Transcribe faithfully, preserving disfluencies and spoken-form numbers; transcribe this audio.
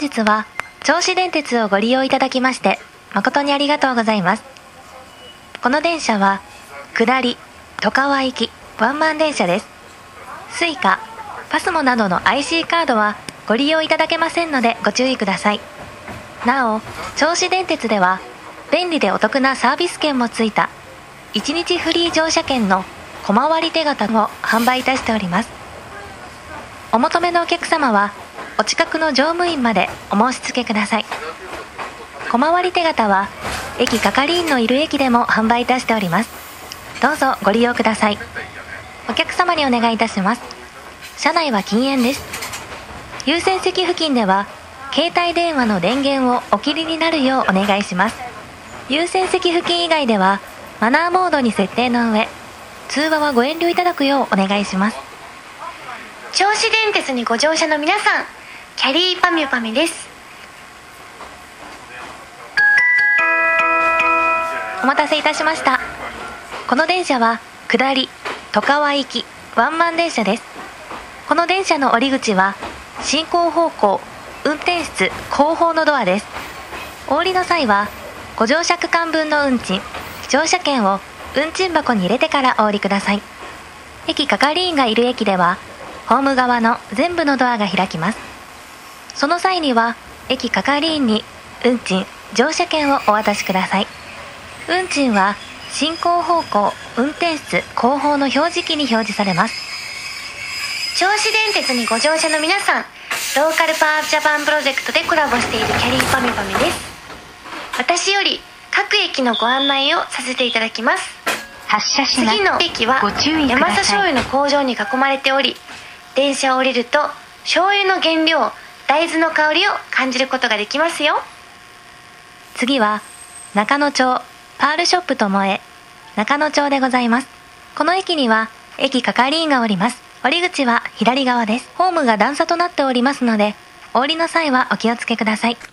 日は銚子電鉄をご利用いただきまして誠にありがとうございます。この電車は下り外川行きワンマン電車です。スイカ、パスモなどの アイシー カードはご利用いただけませんのでご注意ください。なお、銚子電鉄では便利でお得なサービス券もついたいちにちフリー乗車券の小回り手形を販売いたしております。お求めのお客様はお近くの乗務員までお申し付けください。小回り手形は駅係員のいる駅でも販売いたしております。どうぞご利用ください。お客様にお願いいたします。車内は禁煙です。優先席付近では携帯電話の電源をお切りになるようお願いします。優先席付近以外ではマナーモードに設定の上、通話はご遠慮いただくようお願いします。 銚子電鉄にご乗車の皆さん、キャリーパミュパミュです。 お待たせいたしました。この電車は下り外川行きワンマン電車です。この電車の降り口は進行方向運転室後方のドアです。お降りの際はご乗車区間分の運賃乗車券を運賃箱に入れてからお降りください。駅係員がいる駅ではホーム側の全部のドアが開きます。その際には駅係員に運賃乗車券をお渡しください。運賃は進行方向運転室後方の表示器に表示されます。 銚子電鉄にご乗車の皆さん、ローカルパワージャパンプロジェクトでコラボしているキャリーパミュパミュです。私より各駅のご案内をさせていただきます。 発車します。 次の駅は山佐醤油の工場に囲まれており、電車を降りると醤油の原料大豆の香りを感じることができますよ。 次は中野町パールショップともえ中野町でございます。この駅には駅係員がおります。降り口は左側です。ホームが段差となっておりますので、お降りの際はお気をつけください。